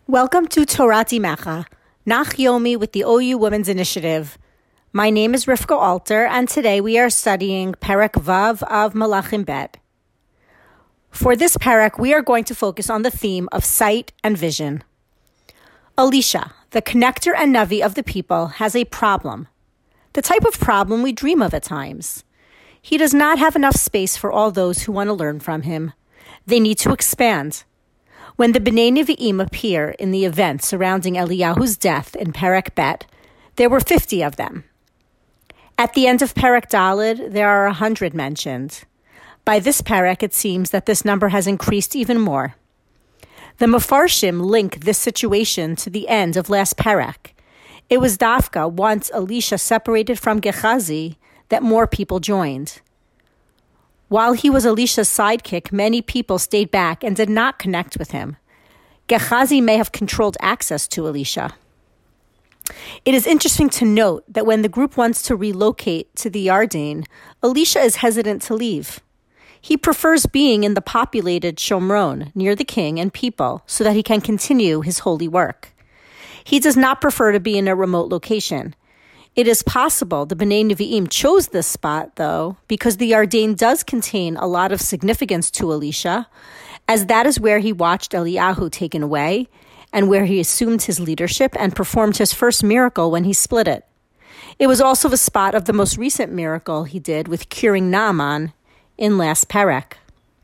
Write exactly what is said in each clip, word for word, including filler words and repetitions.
Welcome to Torat Imecha, Nach Yomi with the O U Women's Initiative. My name is Rivka Alter, and today we are studying Perek Vav of Malachim Bet. For this Perek, we are going to focus on the theme of sight and vision. Elisha, the connector and Navi of the people, has a problem. The type of problem we dream of at times. He does not have enough space for all those who want to learn from him. They need to expand. When the Bnei Nevi'im appear in the event surrounding Eliyahu's death in Perek Bet, there were fifty of them. At the end of Perek Daled, there are one hundred mentioned. By this Perek, it seems that this number has increased even more. The Mefarshim link this situation to the end of last Perek. It was Dafka, once Elisha separated from Gehazi, that more people joined. While he was Elisha's sidekick, many people stayed back and did not connect with him. Gehazi may have controlled access to Elisha. It is interesting to note that when the group wants to relocate to the Yarden, Elisha is hesitant to leave. He prefers being in the populated Shomron, near the king and people, so that he can continue his holy work. He does not prefer to be in a remote location. It is possible the Bnei Nevi'im chose this spot, though, because the Yarden does contain a lot of significance to Elisha, as that is where he watched Eliyahu taken away, and where he assumed his leadership and performed his first miracle when he split it. It was also the spot of the most recent miracle he did with curing Naaman in last Perek.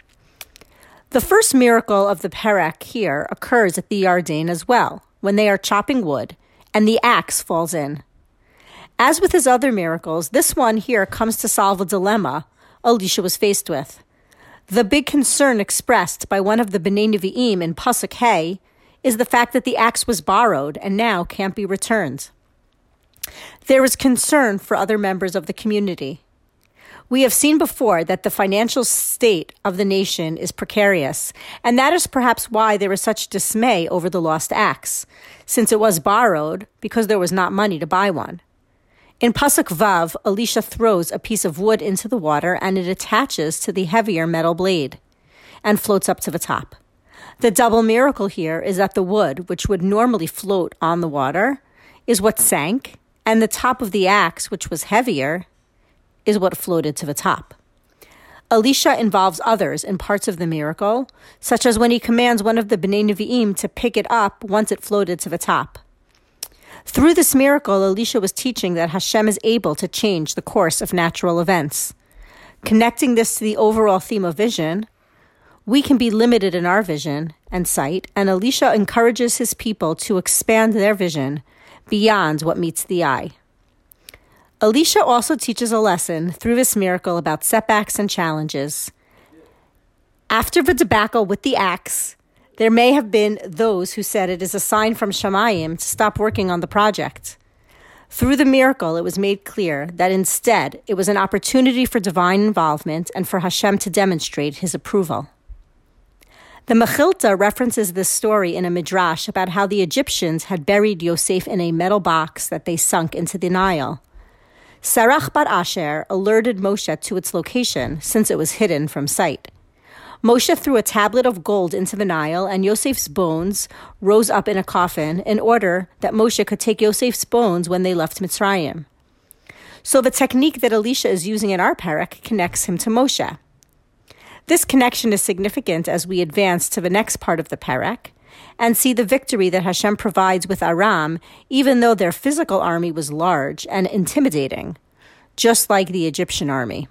The first miracle of the Perek here occurs at the Yarden as well, when they are chopping wood, and the axe falls in. As with his other miracles, this one here comes to solve a dilemma Elisha was faced with. The big concern expressed by one of the Bnei Nevi'im in Pasuk Hey is the fact that the axe was borrowed and now can't be returned. There is concern for other members of the community. We have seen before that the financial state of the nation is precarious, and that is perhaps why there is such dismay over the lost axe, since it was borrowed because there was not money to buy one. In Pasuk Vav, Elisha throws a piece of wood into the water and it attaches to the heavier metal blade and floats up to the top. The double miracle here is that the wood, which would normally float on the water, is what sank, and the top of the axe, which was heavier, is what floated to the top. Elisha involves others in parts of the miracle, such as when he commands one of the Bnei Nevi'im to pick it up once it floated to the top. Through this miracle, Elisha was teaching that Hashem is able to change the course of natural events. Connecting this to the overall theme of vision, we can be limited in our vision and sight, and Elisha encourages his people to expand their vision beyond what meets the eye. Elisha also teaches a lesson through this miracle about setbacks and challenges. After the debacle with the axe, there may have been those who said it is a sign from Shamayim to stop working on the project. Through the miracle, it was made clear that instead it was an opportunity for divine involvement and for Hashem to demonstrate his approval. The Mechilta references this story in a midrash about how the Egyptians had buried Yosef in a metal box that they sunk into the Nile. Sarach Bat Asher alerted Moshe to its location since it was hidden from sight. Moshe threw a tablet of gold into the Nile, and Yosef's bones rose up in a coffin in order that Moshe could take Yosef's bones when they left Mitzrayim. So the technique that Elisha is using in our Perek connects him to Moshe. This connection is significant as we advance to the next part of the Perek and see the victory that Hashem provides with Aram, even though their physical army was large and intimidating, just like the Egyptian army.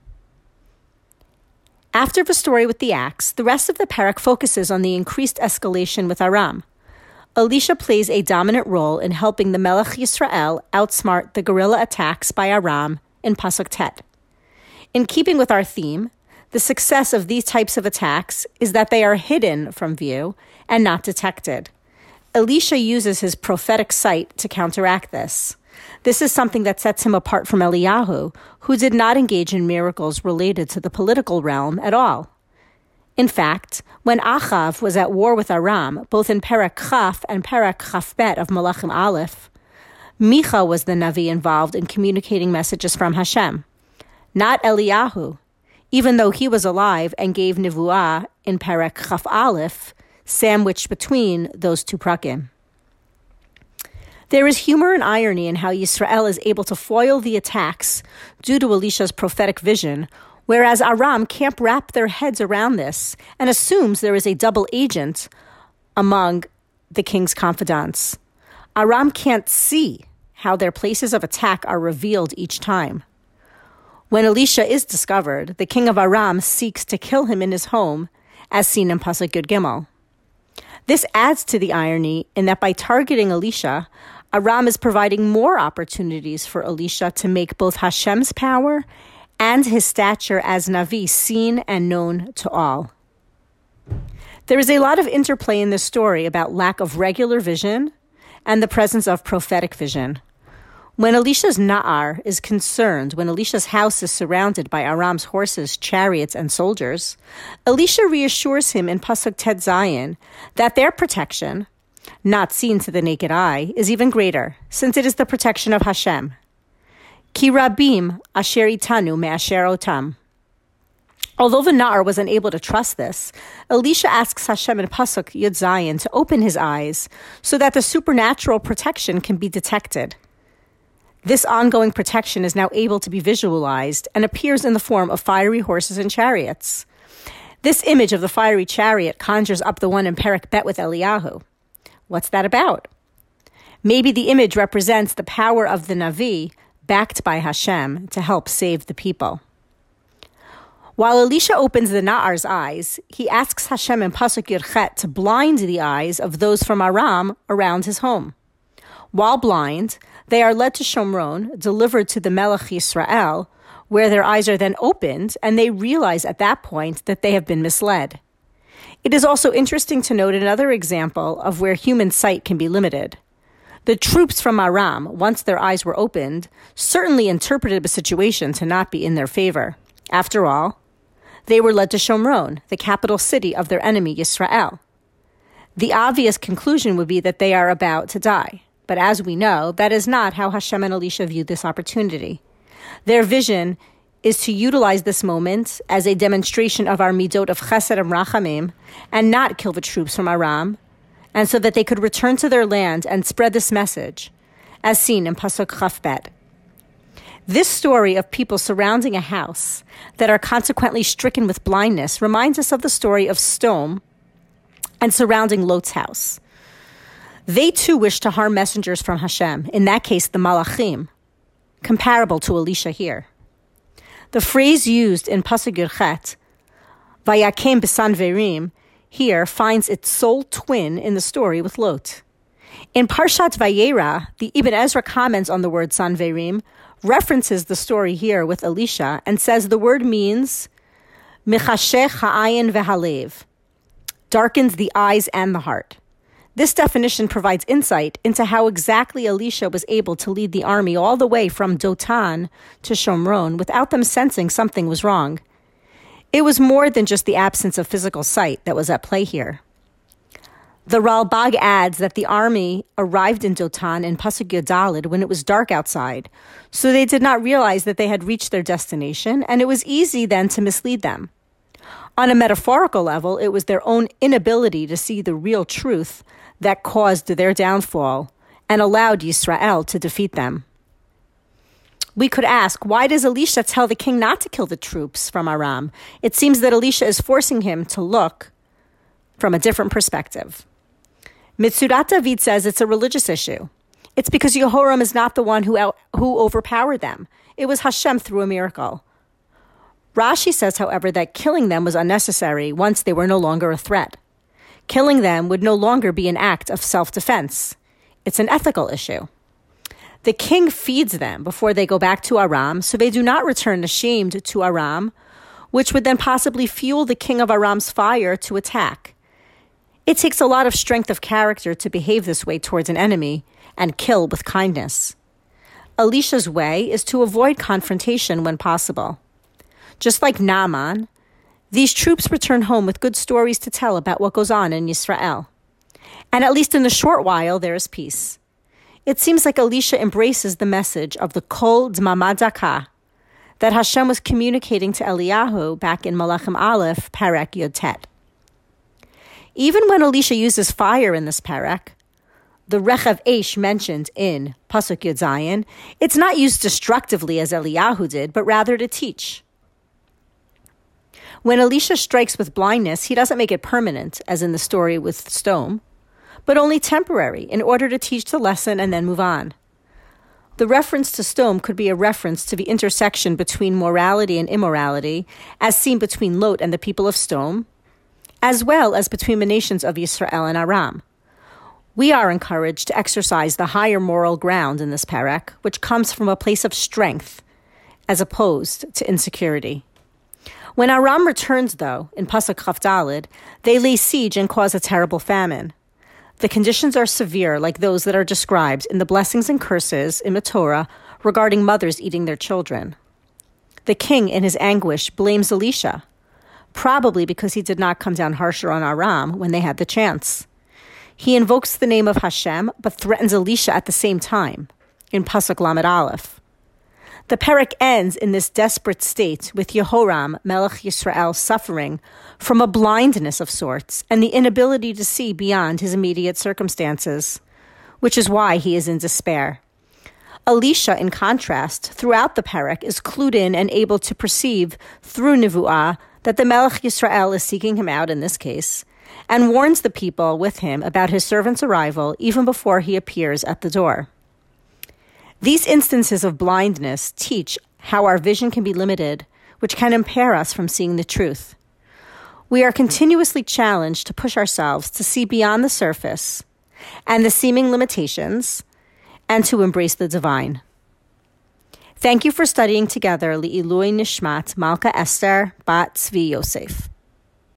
After the story with the axe, the rest of the Perek focuses on the increased escalation with Aram. Elisha plays a dominant role in helping the Melech Yisrael outsmart the guerrilla attacks by Aram in Pasuk Tet. In keeping with our theme, the success of these types of attacks is that they are hidden from view and not detected. Elisha uses his prophetic sight to counteract this. This is something that sets him apart from Eliyahu, who did not engage in miracles related to the political realm at all. In fact, when Achav was at war with Aram, both in Perek Chaf and Perek Chaf Bet of Malachim Aleph, Micha was the Navi involved in communicating messages from Hashem, not Eliyahu, even though he was alive and gave Nivuah in Perek Chaf Aleph sandwiched between those two prakim. There is humor and irony in how Yisrael is able to foil the attacks due to Elisha's prophetic vision, whereas Aram can't wrap their heads around this and assumes there is a double agent among the king's confidants. Aram can't see how their places of attack are revealed each time. When Elisha is discovered, the king of Aram seeks to kill him in his home, as seen in Pasuk Yud Gimel. This adds to the irony in that by targeting Elisha, Aram is providing more opportunities for Elisha to make both Hashem's power and his stature as Navi seen and known to all. There is a lot of interplay in this story about lack of regular vision and the presence of prophetic vision. When Elisha's Na'ar is concerned, when Elisha's house is surrounded by Aram's horses, chariots, and soldiers, Elisha reassures him in Pasuk Tet Zayin that their protection, not seen to the naked eye, is even greater, since it is the protection of Hashem. Ki rabim asher itanu me'asher otam. Although the Na'ar was unable to trust this, Elisha asks Hashem in Pasuk Yud Zayin to open his eyes so that the supernatural protection can be detected. This ongoing protection is now able to be visualized and appears in the form of fiery horses and chariots. This image of the fiery chariot conjures up the one in Perek Bet with Eliyahu. What's that about? Maybe the image represents the power of the Navi backed by Hashem to help save the people. While Elisha opens the Na'ar's eyes, he asks Hashem in Pasuk Yud Chet to blind the eyes of those from Aram around his home. While blind, they are led to Shomron, delivered to the Melech Yisrael, where their eyes are then opened, and they realize at that point that they have been misled. It is also interesting to note another example of where human sight can be limited. The troops from Aram, once their eyes were opened, certainly interpreted the situation to not be in their favor. After all, they were led to Shomron, the capital city of their enemy Yisrael. The obvious conclusion would be that they are about to die. But as we know, that is not how Hashem and Elisha viewed this opportunity. Their vision is to utilize this moment as a demonstration of our midot of chesed and rachamim, and not kill the troops from Aram, and so that they could return to their land and spread this message, as seen in Pasuk Chaf Bet. This story of people surrounding a house that are consequently stricken with blindness reminds us of the story of Sodom and surrounding Lot's house. They too wish to harm messengers from Hashem, in that case the Malachim, comparable to Elisha here. The phrase used in Pasuk Yud Chet, Vayakem b'sanverim, here finds its sole twin in the story with Lot. In Parshat Vayera, the Ibn Ezra comments on the word sanverim, references the story here with Elisha, and says the word means Mechashech ha'ayin v'halev, darkens the eyes and the heart. This definition provides insight into how exactly Elisha was able to lead the army all the way from Dotan to Shomron without them sensing something was wrong. It was more than just the absence of physical sight that was at play here. The Ralbag adds that the army arrived in Dotan in Pasuk Yud Daled when it was dark outside, so they did not realize that they had reached their destination, and it was easy then to mislead them. On a metaphorical level, it was their own inability to see the real truth that caused their downfall and allowed Yisrael to defeat them. We could ask, why does Elisha tell the king not to kill the troops from Aram? It seems that Elisha is forcing him to look from a different perspective. Mitzudat David says it's a religious issue. It's because Yehoram is not the one who out, who overpowered them. It was Hashem through a miracle. Rashi says, however, that killing them was unnecessary once they were no longer a threat. Killing them would no longer be an act of self-defense. It's an ethical issue. The king feeds them before they go back to Aram, so they do not return ashamed to Aram, which would then possibly fuel the king of Aram's fire to attack. It takes a lot of strength of character to behave this way towards an enemy and kill with kindness. Elisha's way is to avoid confrontation when possible. Just like Naaman, these troops return home with good stories to tell about what goes on in Yisrael. And at least in the short while, there is peace. It seems like Elisha embraces the message of the Kol D'mama Daka that Hashem was communicating to Eliyahu back in Malachim Aleph, Perek Yud Tet. Even when Elisha uses fire in this parak, the Rechav Eish mentioned in Pasuk Yud Zayin, it's not used destructively as Eliyahu did, but rather to teach. When Elisha strikes with blindness, he doesn't make it permanent, as in the story with Sdom, but only temporary, in order to teach the lesson and then move on. The reference to Sdom could be a reference to the intersection between morality and immorality, as seen between Lot and the people of Sdom, as well as between the nations of Yisrael and Aram. We are encouraged to exercise the higher moral ground in this parak, which comes from a place of strength, as opposed to insecurity. When Aram returns, though, in Pasuk Chaf Daled, they lay siege and cause a terrible famine. The conditions are severe, like those that are described in the blessings and curses in the Torah regarding mothers eating their children. The king, in his anguish, blames Elisha, probably because he did not come down harsher on Aram when they had the chance. He invokes the name of Hashem, but threatens Elisha at the same time, in Pasuk Lamed Aleph. The parak ends in this desperate state with Yehoram, Melech Yisrael, suffering from a blindness of sorts and the inability to see beyond his immediate circumstances, which is why he is in despair. Elisha, in contrast, throughout the parak, is clued in and able to perceive through Nivu'ah that the Melech Yisrael is seeking him out in this case, and warns the people with him about his servant's arrival even before he appears at the door. These instances of blindness teach how our vision can be limited, which can impair us from seeing the truth. We are continuously challenged to push ourselves to see beyond the surface and the seeming limitations, and to embrace the divine. Thank you for studying together Li'ilui Nishmat Malka Esther Bat Tzvi Yosef.